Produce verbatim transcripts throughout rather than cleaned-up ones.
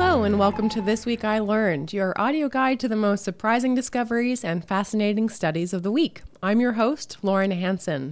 Hello and welcome to This Week I Learned, your audio guide to the most surprising discoveries and fascinating studies of the week. I'm your host, Lauren Hansen.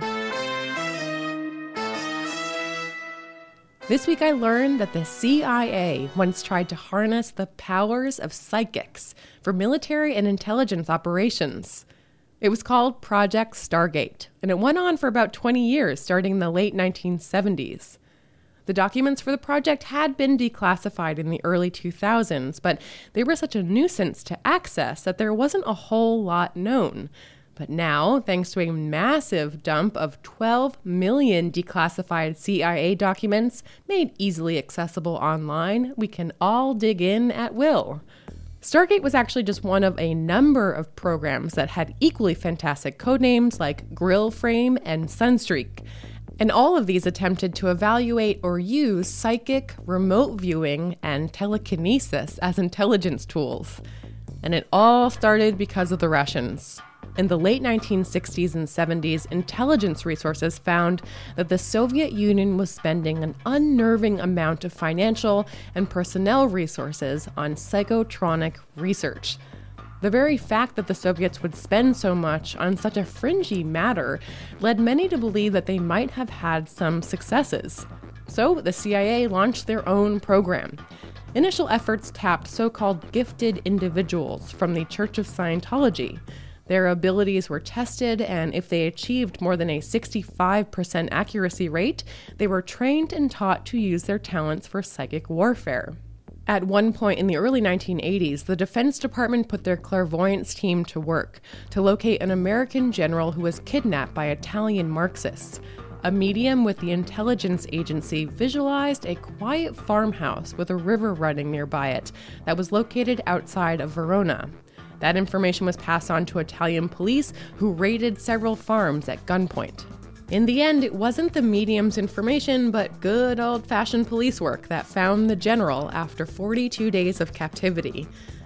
This week I learned that the C I A once tried to harness the powers of psychics for military and intelligence operations. It was called Project Stargate, and it went on for about twenty years, starting in the late nineteen seventies. The documents for the project had been declassified in the early two thousands, but they were such a nuisance to access that there wasn't a whole lot known. But now, thanks to a massive dump of twelve million declassified C I A documents made easily accessible online, we can all dig in at will. Stargate was actually just one of a number of programs that had equally fantastic codenames like Grill Frame and Sunstreak. And all of these attempted to evaluate or use psychic, remote viewing, and telekinesis as intelligence tools. And it all started because of the Russians. In the late nineteen sixties and seventies, intelligence resources found that the Soviet Union was spending an unnerving amount of financial and personnel resources on psychotronic research. The very fact that the Soviets would spend so much on such a fringy matter led many to believe that they might have had some successes. So the C I A launched their own program. Initial efforts tapped so-called gifted individuals from the Church of Scientology. Their abilities were tested, and if they achieved more than a sixty-five percent accuracy rate, they were trained and taught to use their talents for psychic warfare. At one point in the early nineteen eighties, the Defense Department put their clairvoyance team to work to locate an American general who was kidnapped by Italian Marxists. A medium with the intelligence agency visualized a quiet farmhouse with a river running nearby it that was located outside of Verona. That information was passed on to Italian police, who raided several farms at gunpoint. In the end, it wasn't the medium's information, but good old-fashioned police work that found the general after forty-two days of captivity.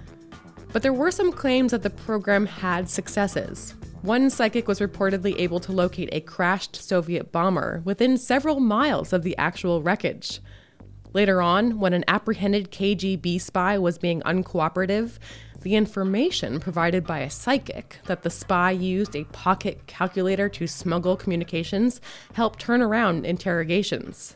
But there were some claims that the program had successes. One psychic was reportedly able to locate a crashed Soviet bomber within several miles of the actual wreckage. Later on, when an apprehended K G B spy was being uncooperative, the information provided by a psychic that the spy used a pocket calculator to smuggle communications helped turn around interrogations.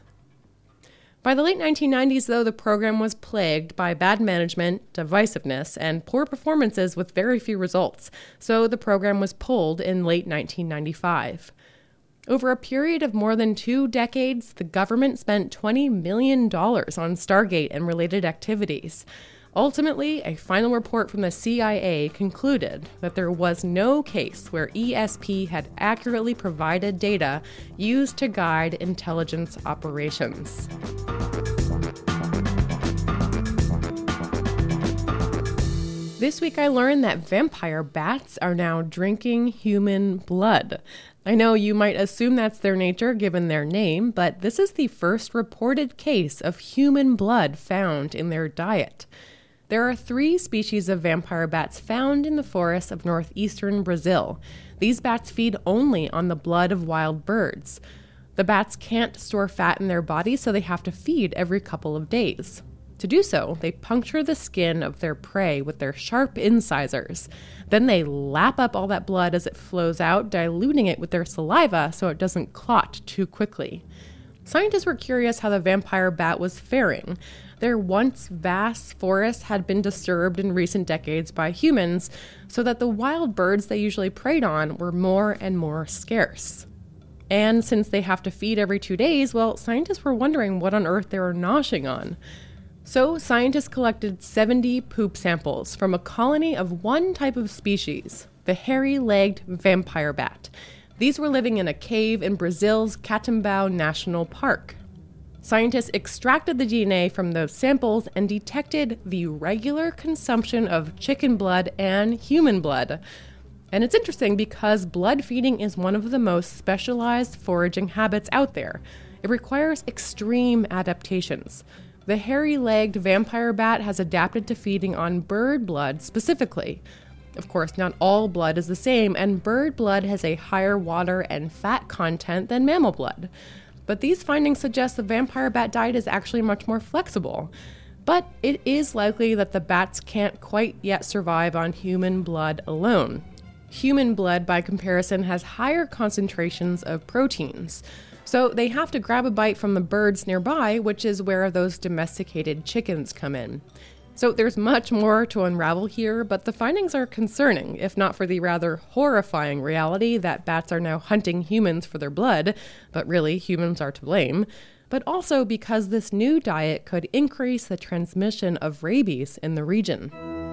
By the late nineteen nineties, though, the program was plagued by bad management, divisiveness, and poor performances with very few results, so the program was pulled in late nineteen ninety-five. Over a period of more than two decades, the government spent twenty million dollars on Stargate and related activities. Ultimately, a final report from the C I A concluded that there was no case where E S P had accurately provided data used to guide intelligence operations. This week I learned that vampire bats are now drinking human blood. I know you might assume that's their nature given their name, but this is the first reported case of human blood found in their diet. There are three species of vampire bats found in the forests of northeastern Brazil. These bats feed only on the blood of wild birds. The bats can't store fat in their bodies, so they have to feed every couple of days. To do so, they puncture the skin of their prey with their sharp incisors. Then they lap up all that blood as it flows out, diluting it with their saliva so it doesn't clot too quickly. Scientists were curious how the vampire bat was faring. Their once vast forests had been disturbed in recent decades by humans, so that the wild birds they usually preyed on were more and more scarce. And since they have to feed every two days, well, scientists were wondering what on earth they were noshing on. So scientists collected seventy poop samples from a colony of one type of species, the hairy-legged vampire bat. These were living in a cave in Brazil's Catimbau National Park. Scientists extracted the D N A from those samples and detected the regular consumption of chicken blood and human blood. And it's interesting because blood feeding is one of the most specialized foraging habits out there. It requires extreme adaptations. The hairy-legged vampire bat has adapted to feeding on bird blood specifically. Of course, not all blood is the same, and bird blood has a higher water and fat content than mammal blood. But these findings suggest the vampire bat diet is actually much more flexible. But it is likely that the bats can't quite yet survive on human blood alone. Human blood, by comparison, has higher concentrations of proteins. So they have to grab a bite from the birds nearby, which is where those domesticated chickens come in. So there's much more to unravel here, but the findings are concerning, if not for the rather horrifying reality that bats are now hunting humans for their blood, but really humans are to blame, but also because this new diet could increase the transmission of rabies in the region.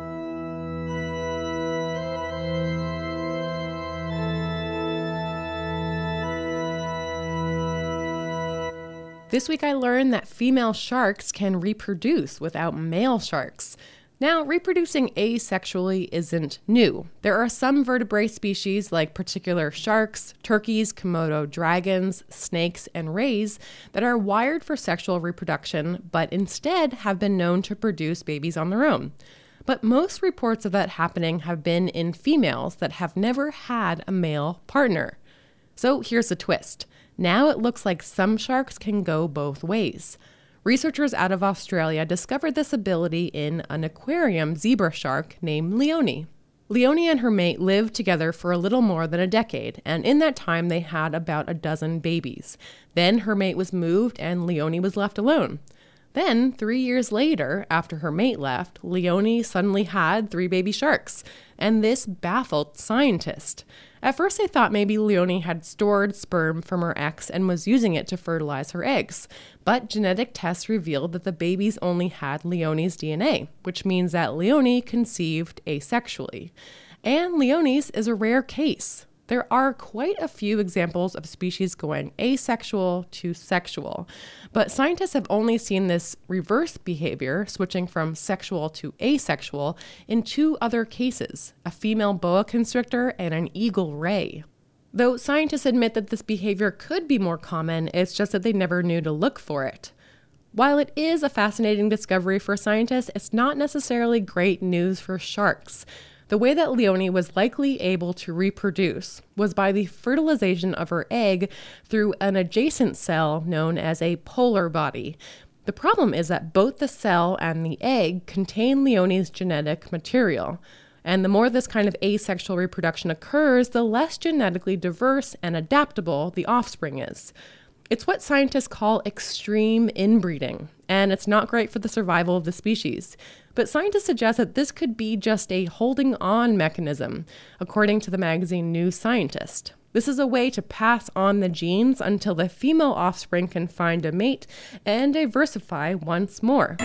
This week I learned that female sharks can reproduce without male sharks. Now, reproducing asexually isn't new. There are some vertebrate species like particular sharks, turkeys, Komodo dragons, snakes, and rays that are wired for sexual reproduction, but instead have been known to produce babies on their own. But most reports of that happening have been in females that have never had a male partner. So here's the twist. Now it looks like some sharks can go both ways. Researchers out of Australia discovered this ability in an aquarium zebra shark named Leonie. Leonie and her mate lived together for a little more than a decade, and in that time they had about a dozen babies. Then her mate was moved and Leonie was left alone. Then, three years later, after her mate left, Leonie suddenly had three baby sharks, and this baffled scientists. At first, they thought maybe Leonie had stored sperm from her ex and was using it to fertilize her eggs. But genetic tests revealed that the babies only had Leonie's D N A, which means that Leonie conceived asexually. And Leonie's is a rare case. There are quite a few examples of species going asexual to sexual, but scientists have only seen this reverse behavior, switching from sexual to asexual, in two other cases, a female boa constrictor and an eagle ray. Though scientists admit that this behavior could be more common, it's just that they never knew to look for it. While it is a fascinating discovery for scientists, it's not necessarily great news for sharks. The way that Leonie was likely able to reproduce was by the fertilization of her egg through an adjacent cell known as a polar body. The problem is that both the cell and the egg contain Leonie's genetic material. And the more this kind of asexual reproduction occurs, the less genetically diverse and adaptable the offspring is. It's what scientists call extreme inbreeding, and it's not great for the survival of the species. But scientists suggest that this could be just a holding on mechanism, according to the magazine New Scientist. This is a way to pass on the genes until the female offspring can find a mate and diversify once more.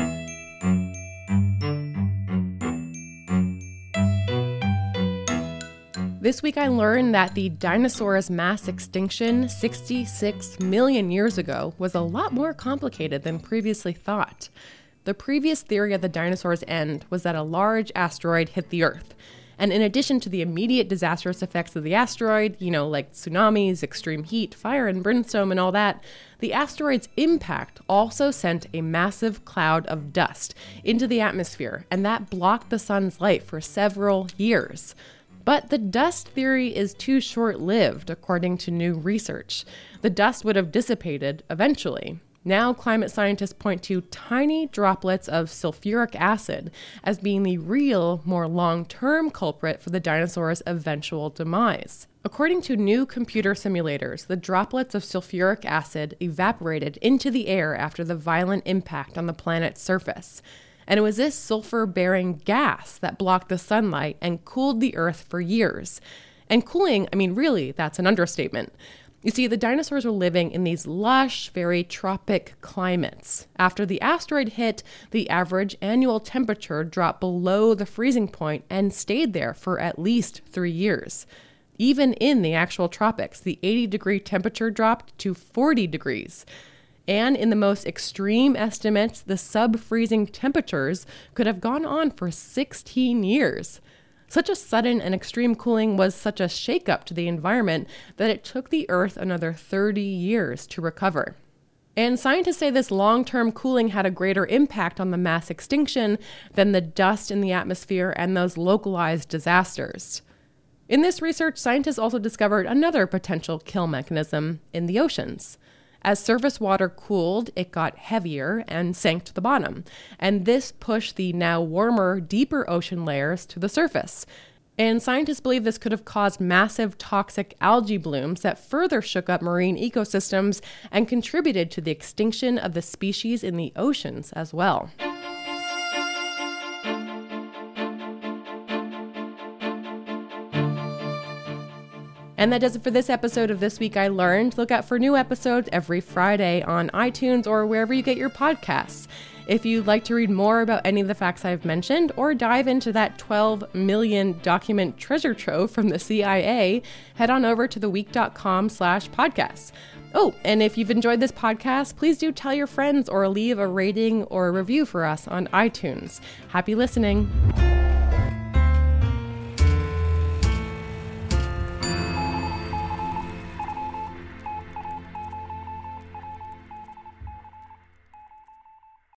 This week I learned that the dinosaurs' mass extinction sixty-six million years ago was a lot more complicated than previously thought. The previous theory of the dinosaurs' end was that a large asteroid hit the Earth. And in addition to the immediate disastrous effects of the asteroid, you know, like tsunamis, extreme heat, fire and brimstone and all that, the asteroid's impact also sent a massive cloud of dust into the atmosphere, and that blocked the sun's light for several years. But the dust theory is too short-lived, according to new research. The dust would have dissipated eventually. Now, climate scientists point to tiny droplets of sulfuric acid as being the real, more long-term culprit for the dinosaurs' eventual demise. According to new computer simulators, the droplets of sulfuric acid evaporated into the air after the violent impact on the planet's surface. And it was this sulfur-bearing gas that blocked the sunlight and cooled the Earth for years. And cooling, I mean, really, that's an understatement. You see, the dinosaurs were living in these lush, very tropic climates. After the asteroid hit, the average annual temperature dropped below the freezing point and stayed there for at least three years. Even in the actual tropics, the eighty degree temperature dropped to forty degrees. And in the most extreme estimates, the sub-freezing temperatures could have gone on for sixteen years. Such a sudden and extreme cooling was such a shakeup to the environment that it took the Earth another thirty years to recover. And scientists say this long-term cooling had a greater impact on the mass extinction than the dust in the atmosphere and those localized disasters. In this research, scientists also discovered another potential kill mechanism in the oceans. As surface water cooled, it got heavier and sank to the bottom, and this pushed the now warmer, deeper ocean layers to the surface. And scientists believe this could have caused massive toxic algae blooms that further shook up marine ecosystems and contributed to the extinction of the species in the oceans as well. And that does it for this episode of This Week I Learned. Look out for new episodes every Friday on iTunes or wherever you get your podcasts. If you'd like to read more about any of the facts I've mentioned or dive into that twelve million document treasure trove from the C I A, head on over to theweek.com slash podcasts. Oh, and if you've enjoyed this podcast, please do tell your friends or leave a rating or a review for us on iTunes. Happy listening.